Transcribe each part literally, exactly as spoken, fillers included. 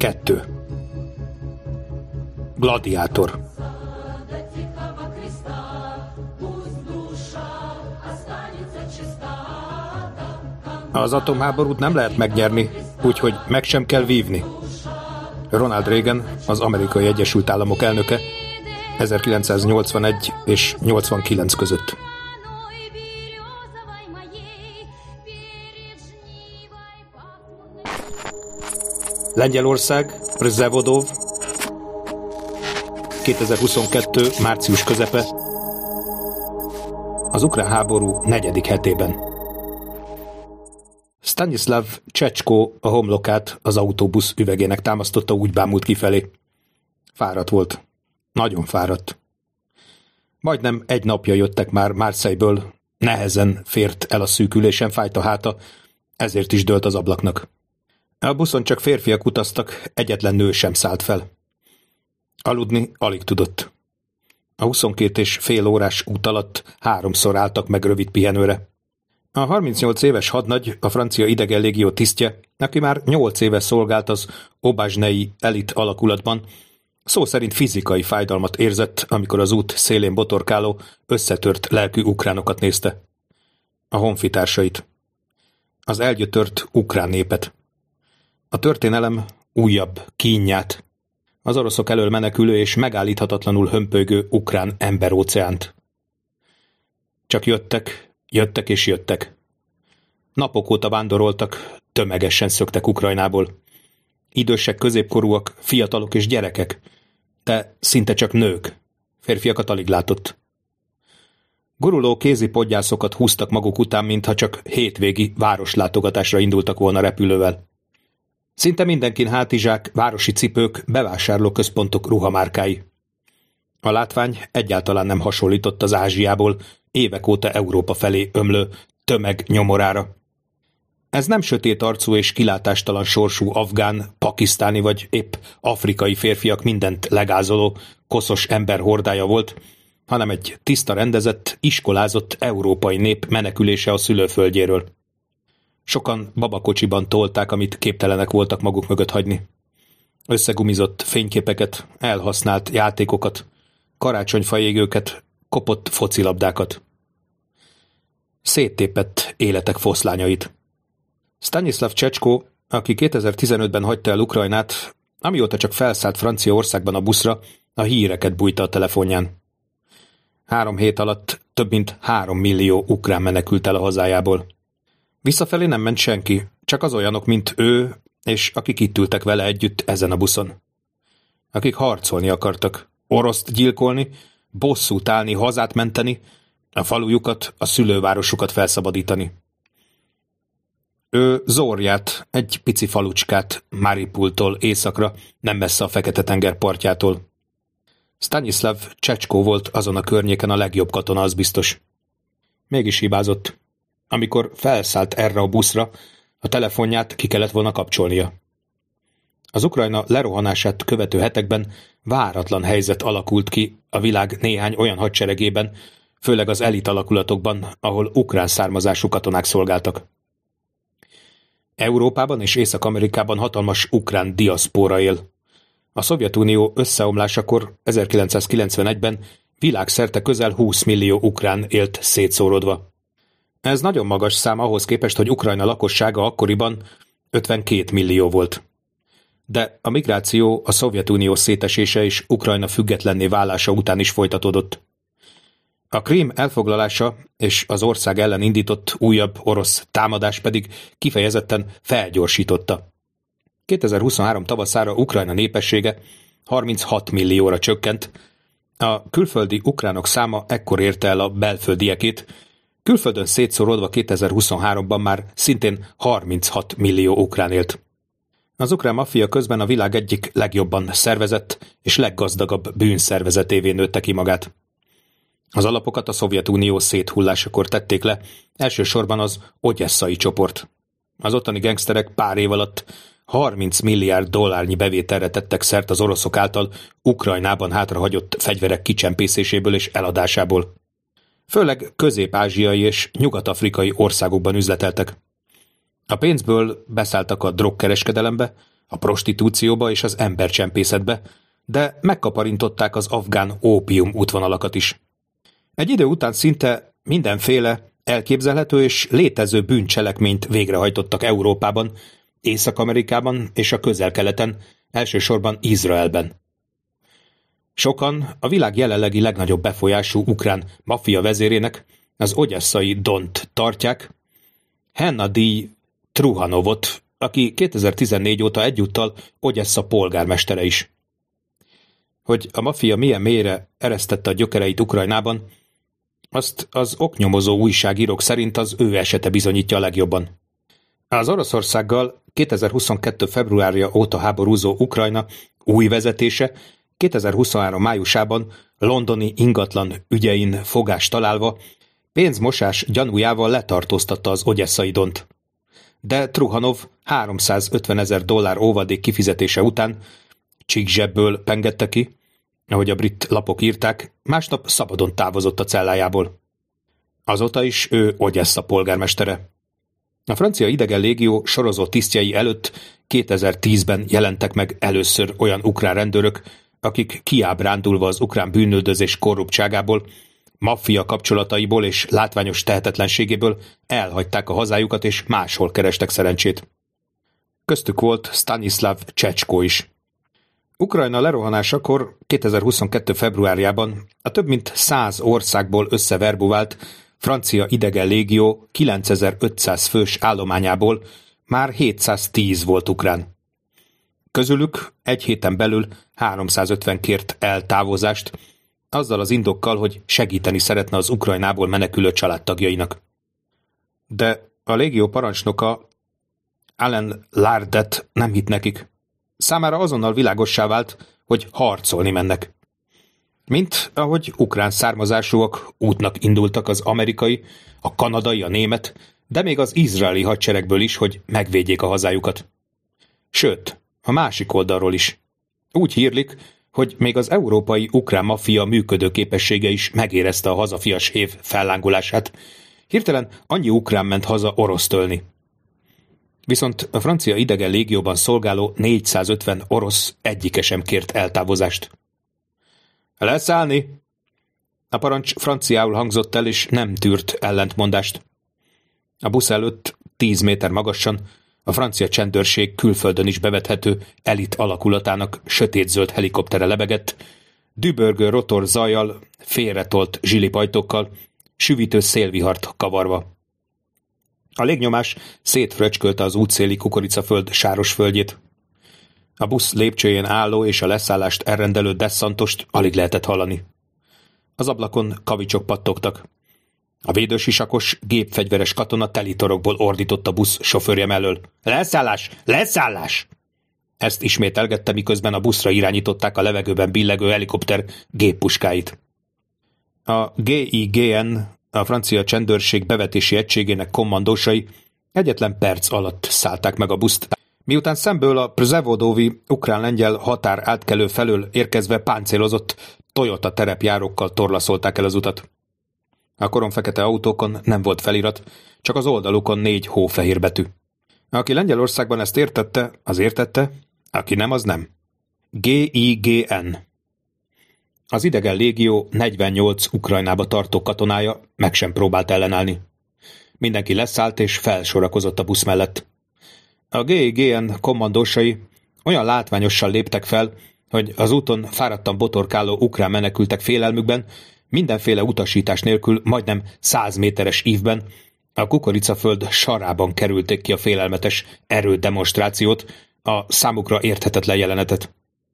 kettő. Gladiátor. Az atomháborút nem lehet megnyerni, úgyhogy meg sem kell vívni. Ronald Reagan, az Amerikai Egyesült Államok elnöke, ezerkilencszáznyolcvanegy és nyolcvankilenc között. Lengyelország, Rzevodov, kétezer-huszonkettő. március közepe, az ukrán háború negyedik hetében. Stanislav Csecsko a homlokát az autóbusz üvegének támasztotta, úgy bámult kifelé. Fáradt volt. Nagyon fáradt. Majdnem egy napja jöttek már Marseille-ből, nehezen fért el a szűkülésen, fájt a háta, ezért is dőlt az ablaknak. A buszon csak férfiak utaztak, egyetlen nő sem szállt fel. Aludni alig tudott. A huszonkét és fél órás út alatt háromszor álltak meg rövid pihenőre. A harmincnyolc éves hadnagy, a francia idegen légió tisztje, aki már nyolc éve szolgált az Obazsnei elit alakulatban, szó szerint fizikai fájdalmat érzett, amikor az út szélén botorkáló, összetört lelkű ukránokat nézte. A honfitársait. Az elgyötört ukrán népet. A történelem újabb kínját. Az oroszok elől menekülő és megállíthatatlanul hömpölygő ukrán emberóceánt. Csak jöttek, jöttek és jöttek. Napok óta vándoroltak, tömegesen szöktek Ukrajnából. Idősek, középkorúak, fiatalok és gyerekek, de szinte csak nők. Férfiakat alig látott. Guruló kézi podgyászokat húztak maguk után, mintha csak hétvégi városlátogatásra indultak volna repülővel. Szinte mindenkin hátizsák, városi cipők, bevásárlóközpontok ruhamárkái. A látvány egyáltalán nem hasonlított az Ázsiából évek óta Európa felé ömlő tömeg nyomorára. Ez nem sötét arcú és kilátástalan sorsú afgán, pakisztáni vagy épp afrikai férfiak mindent legázoló, koszos ember hordája volt, hanem egy tiszta rendezett, iskolázott európai nép menekülése a szülőföldjéről. Sokan babakocsiban tolták, amit képtelenek voltak maguk mögött hagyni. Összegumizott fényképeket, elhasznált játékokat, karácsonyfaégőket, kopott focilabdákat. Széttépett életek foszlányait. Stanislav Csecsko, aki kétezer-tizenötben hagyta el Ukrajnát, amióta csak felszállt Franciaországban a buszra, a híreket bújta a telefonján. Három hét alatt több mint három millió ukrán menekült el a hazájából. Visszafelé nem ment senki, csak az olyanok, mint ő, és akik itt ültek vele együtt ezen a buszon. Akik harcolni akartak, oroszt gyilkolni, bosszút állni, hazát menteni, a falujukat, a szülővárosukat felszabadítani. Ő Zorját, egy pici falucskát Mariupoltól északra, nem messze a Fekete-tenger partjától. Stanislav Csecsko volt azon a környéken a legjobb katona, az biztos. Mégis hibázott. Amikor felszállt erre a buszra, a telefonját ki kellett volna kapcsolnia. Az Ukrajna lerohanását követő hetekben váratlan helyzet alakult ki a világ néhány olyan hadseregében, főleg az elit alakulatokban, ahol ukrán származású katonák szolgáltak. Európában és Észak-Amerikában hatalmas ukrán diaszpóra él. A Szovjetunió összeomlásakor ezerkilencszázkilencvenegyben világszerte közel húsz millió ukrán élt szétszórodva. Ez nagyon magas szám ahhoz képest, hogy Ukrajna lakossága akkoriban ötvenkét millió volt. De a migráció a Szovjetunió szétesése és Ukrajna függetlenné válása után is folytatódott. A Krím elfoglalása és az ország ellen indított újabb orosz támadás pedig kifejezetten felgyorsította. kétezer-huszonhárom tavaszára Ukrajna népessége harminchat millióra csökkent, a külföldi ukránok száma ekkor érte el a belföldiekét, külföldön szétszórodva kétezer-huszonháromban már szintén harminchat millió ukrán élt. Az ukrán maffia közben a világ egyik legjobban szervezett és leggazdagabb bűnszervezetévé nőtte ki magát. Az alapokat a Szovjetunió széthullásakor tették le, elsősorban az ogyesszai csoport. Az ottani gengszterek pár év alatt harminc milliárd dollárnyi bevételre tettek szert az oroszok által Ukrajnában hátrahagyott fegyverek kicsempészéséből és eladásából. Főleg közép-ázsiai és nyugat-afrikai országokban üzleteltek. A pénzből beszálltak a drogkereskedelembe, a prostitúcióba és az embercsempészetbe, de megkaparintották az afgán ópium útvonalakat is. Egy idő után szinte mindenféle elképzelhető és létező bűncselekményt végrehajtottak Európában, Észak-Amerikában és a Közel-Keleten, elsősorban Izraelben. Sokan a világ jelenlegi legnagyobb befolyású ukrán maffia vezérének, az odyesszai Dont tartják, Hennadij Truhanovot, aki kétezer-tizennégy óta egyúttal Ogyessza polgármestere is. Hogy a maffia milyen mélyre eresztette a gyökereit Ukrajnában, azt az oknyomozó újságírók szerint az ő esete bizonyítja a legjobban. Az Oroszországgal kétezer-huszonkettő februárja óta háborúzó Ukrajna új vezetése kétezer-huszonhárom májusában londoni ingatlan ügyein fogást találva pénzmosás gyanújával letartóztatta az ogyesszai Dont. De Truhanov háromszázötvenezer dollár óvadék kifizetése után csíkzsebből pengette ki, ahogy a brit lapok írták, másnap szabadon távozott a cellájából. Azóta is ő Ogyessza polgármestere. A francia idegen légió sorozó tisztjei előtt kétezer-tízben jelentek meg először olyan ukrán rendőrök, akik kiábrándulva az ukrán bűnüldözés korruptságából, maffia kapcsolataiból és látványos tehetetlenségéből elhagyták a hazájukat és máshol kerestek szerencsét. Köztük volt Stanislav Csecskó is. Ukrajna lerohanásakor kétezer-huszonkettő februárjában a több mint száz országból összeverbuvált francia idegen légió kilencezer-ötszáz fős állományából már hétszáztíz volt ukrán. Közülük egy héten belül háromszázötven kért eltávozást, azzal az indokkal, hogy segíteni szeretne az Ukrajnából menekülő családtagjainak. De a légió parancsnoka Alan Lardet nem hitt nekik. Számára azonnal világossá vált, hogy harcolni mennek. Mint ahogy ukrán származásúak útnak indultak az amerikai, a kanadai, a német, de még az izraeli hadseregből is, hogy megvédjék a hazájukat. Sőt, a másik oldalról is. Úgy hírlik, hogy még az európai ukrán maffia működőképessége is megérezte a hazafias hév fellángolását. Hirtelen annyi ukrán ment haza orosz tölni. Viszont a francia idegen légióban szolgáló négyszázötven orosz egyike sem kért eltávozást. Leszállni! A parancs franciául hangzott el, és nem tűrt ellentmondást. A busz előtt tíz méter magasan a francia csendőrség külföldön is bevethető elit alakulatának sötétzöld helikoptere lebegett, dübörgő rotor zajjal, félretolt zsilipajtokkal, süvítő szélvihart kavarva. A légnyomás szétfröcskölte az útszéli kukoricaföld sáros földjét. A busz lépcsőjén álló és a leszállást elrendelő desszantost alig lehetett hallani. Az ablakon kavicsok pattogtak. A védősisakos, gépfegyveres katona telitorokból ordított a busz sofőrje mellől. Leszállás! Leszállás! Ezt ismételgette, miközben a buszra irányították a levegőben billegő helikopter géppuskáit. A gé i gé en, a francia csendőrség bevetési egységének kommandósai egyetlen perc alatt szállták meg a buszt, miután szemből a Przewodóvi ukrán-lengyel határ átkelő felől érkezve páncélozott Toyota terepjárókkal torlaszolták el az utat. A koromfekete autókon nem volt felirat, csak az oldalukon négy hófehér betű. Aki Lengyelországban ezt értette, az értette, aki nem, az nem. gé i gé en. Az idegen légió negyvennyolc Ukrajnába tartó katonája meg sem próbált ellenállni. Mindenki leszállt és felsorakozott a busz mellett. A gé i gé en kommandósai olyan látványosan léptek fel, hogy az úton fáradtan botorkáló ukrán menekültek félelmükben, mindenféle utasítás nélkül majdnem száz méteres ívben a kukoricaföld sarában kerülték ki a félelmetes erődemonstrációt, a számukra érthetetlen jelenetet.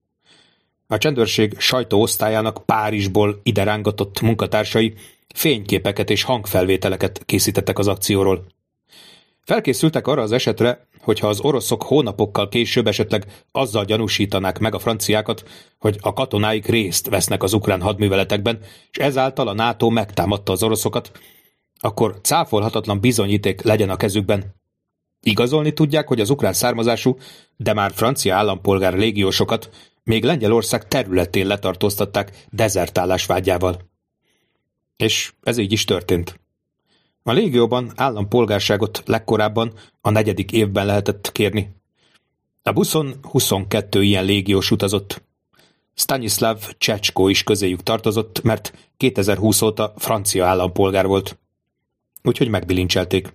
A csendőrség sajtóosztályának Párizsból ide rángatott munkatársai fényképeket és hangfelvételeket készítettek az akcióról. Felkészültek arra az esetre, hogyha az oroszok hónapokkal később esetleg azzal gyanúsítanák meg a franciákat, hogy a katonáik részt vesznek az ukrán hadműveletekben, és ezáltal a NATO megtámadta az oroszokat, akkor cáfolhatatlan bizonyíték legyen a kezükben. Igazolni tudják, hogy az ukrán származású, de már francia állampolgár légiósokat még Lengyelország területén letartóztatták dezertálás vágyával. És ez így is történt. A légióban állampolgárságot legkorábban a negyedik évben lehetett kérni. A buszon huszonkettő ilyen légiós utazott. Stanislav Csecsko is közéjük tartozott, mert kétezer-húsz óta francia állampolgár volt. Úgyhogy megbilincselték.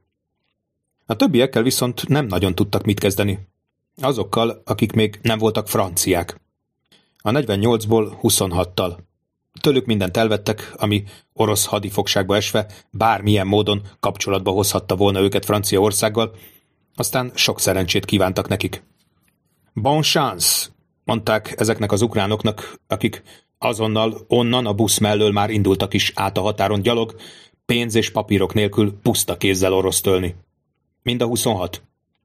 A többiekkel viszont nem nagyon tudtak mit kezdeni. Azokkal, akik még nem voltak franciák. A negyvennyolcból huszonhattal. Tőlük mindent elvettek, ami orosz hadifogságba esve bármilyen módon kapcsolatba hozhatta volna őket Franciaországgal, aztán sok szerencsét kívántak nekik. Bon chance, mondták ezeknek az ukránoknak, akik azonnal onnan a busz mellől már indultak is át a határon gyalog, pénz és papírok nélkül puszta kézzel orosztölni. Mind a huszonhat.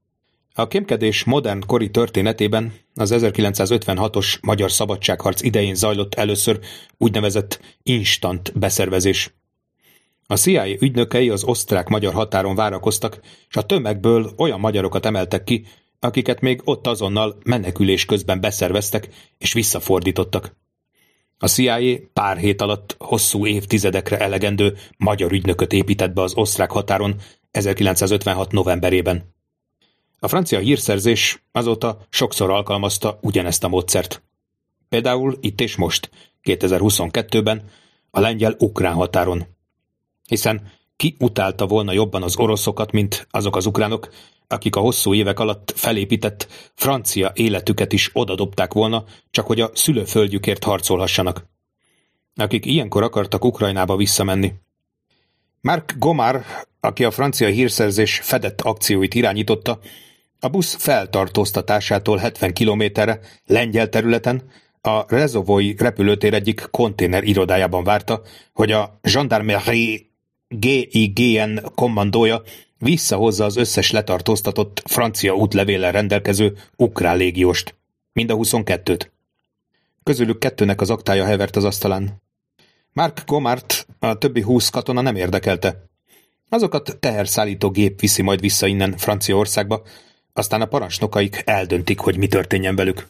A kémkedés modern kori történetében az ezerkilencszázötvenhatos magyar szabadságharc idején zajlott először úgynevezett instant beszervezés. A C I A ügynökei az osztrák-magyar határon várakoztak, és a tömegből olyan magyarokat emeltek ki, akiket még ott azonnal menekülés közben beszerveztek és visszafordítottak. A C I A pár hét alatt hosszú évtizedekre elegendő magyar ügynököt épített be az osztrák határon ezerkilencszázötvenhat novemberében. A francia hírszerzés azóta sokszor alkalmazta ugyanezt a módszert. Például itt és most, kétezer-huszonkettőben, a lengyel-ukrán határon. Hiszen ki utálta volna jobban az oroszokat, mint azok az ukránok, akik a hosszú évek alatt felépített francia életüket is odadobták volna, csak hogy a szülőföldjükért harcolhassanak. Akik ilyenkor akartak Ukrajnába visszamenni. Mark Gomar, aki a francia hírszerzés fedett akcióit irányította, a busz feltartóztatásától hetven kilométerre lengyel területen a Rezovói repülőtér egyik konténer irodájában várta, hogy a Gendarmerie G I G N kommandója visszahozza az összes letartóztatott francia útlevéllel rendelkező ukrán légióst, mind a huszonkettőt. Közülük kettőnek az aktája hevert az asztalán. Mark Gomart a többi húsz katona nem érdekelte. Azokat teherszállító gép viszi majd vissza innen Franciaországba, aztán a parancsnokaik eldöntik, hogy mi történjen velük.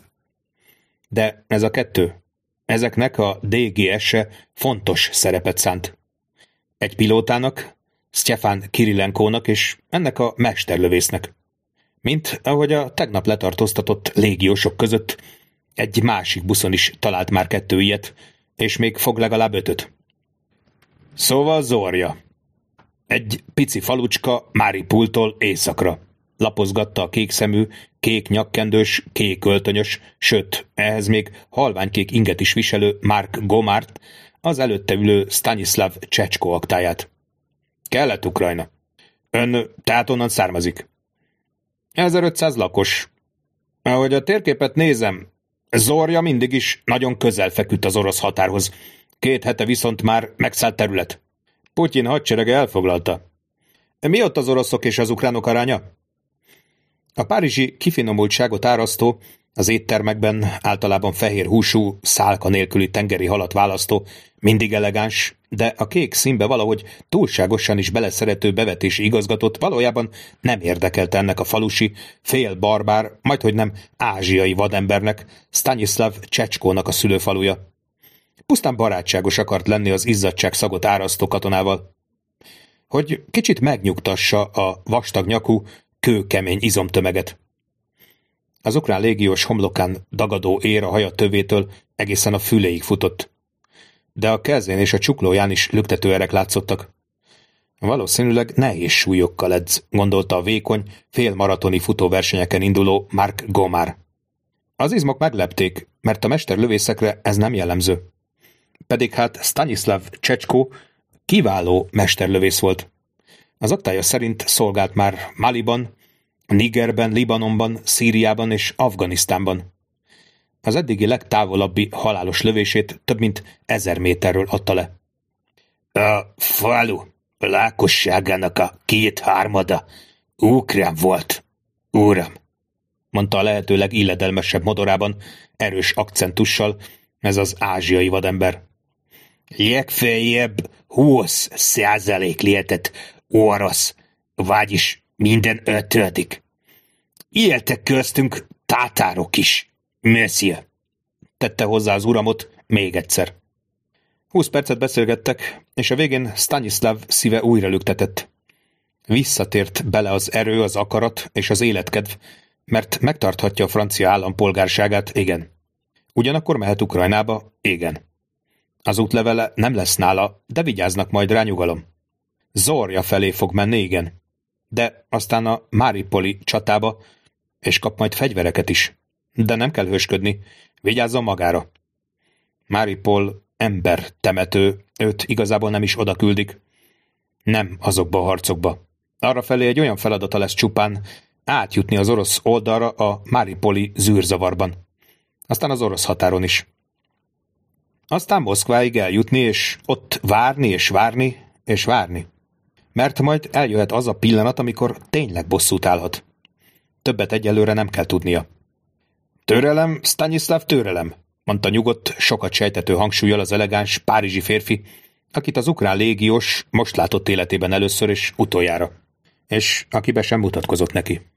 De ez a kettő, ezeknek a D G S-e fontos szerepet szánt. Egy pilótának, Stefan Kirilenkónak és ennek a mesterlövésznek. Mint ahogy a tegnap letartóztatott légiósok között egy másik buszon is talált már kettő ilyet, és még fog legalább ötöt. Szóval Zorja. Egy pici falucska Mariupoltól északra. Lapozgatta a kékszemű, kék nyakkendős, kék öltönyös, sőt, ehhez még halványkék inget is viselő Mark Gomart, az előtte ülő Stanislav Csecsko aktáját. Kelet-Ukrajna. Ön tehát onnan származik? ezerötszáz lakos. Ahogy a térképet nézem, Zorja mindig is nagyon közel feküdt az orosz határhoz. Két hete viszont már megszállt terület. Putyin hadserege elfoglalta. Mi ott az oroszok és az ukránok aránya? A párizsi kifinomultságot árasztó, az éttermekben általában fehér húsú, szálka nélküli tengeri halat választó, mindig elegáns, de a kék színbe valahogy túlságosan is beleszerető bevetési igazgatót valójában nem érdekelte ennek a falusi, fél barbár, majdhogy nem ázsiai vadembernek, Stanislav Csecskónak a szülőfaluja. Pusztán barátságos akart lenni az izzadság szagot árasztó katonával. Hogy kicsit megnyugtassa a vastag nyakú, kőkemény izomtömeget. Az ukrán légiós homlokán dagadó ér a haja tövétől egészen a füléig futott. De a kezén és a csuklóján is lüktetőerek látszottak. Valószínűleg nehéz súlyokkal edz, gondolta a vékony, félmaratoni futóversenyeken induló Mark Gomar. Az izmok meglepték, mert a mesterlövészekre ez nem jellemző. Pedig hát Stanislav Csecsko kiváló mesterlövész volt. Az aktája szerint szolgált már Maliban, Nigerben, Libanonban, Szíriában és Afganisztánban. Az eddigi legtávolabbi halálos lövését több mint ezer méterről adta le. A falu lakosságának a kétharmada ukrán volt, uram, mondta a lehető legilledelmesebb modorában, erős akcentussal ez az ázsiai vadember. Legfeljebb húsz százalék lehetett orosz, vagyis minden ötödik. Éltek köztünk tátárok is, monsieur, tette hozzá az uramot még egyszer. Húsz percet beszélgettek, és a végén Stanislav szíve újra lüktetett. Visszatért bele az erő, az akarat és az életkedv, Mert megtarthatja a francia állampolgárságát, igen. Ugyanakkor mehet Ukrajnába, igen. Az útlevele nem lesz nála, de vigyáznak majd rá, nyugalom. Zorja felé fog menni, igen. De aztán a Mariupoli csatába, és kap majd fegyvereket is. De nem kell hősködni, vigyázzon magára. Mariupol ember temető, őt igazából nem is oda küldik. Nem azokba a harcokba. Arrafelé egy olyan feladata lesz csupán átjutni az orosz oldalra a Mariupoli zűrzavarban. Aztán az orosz határon is. Aztán Moszkváig eljutni, és ott várni, és várni, és várni. Mert majd eljöhet az a pillanat, amikor tényleg bosszút állhat. Többet egyelőre nem kell tudnia. Türelem, Stanislav, türelem, mondta nyugodt, sokat sejtető hangsúllyal az elegáns párizsi férfi, akit az ukrán légiós most látott életében először és utoljára, és akibe sem mutatkozott neki.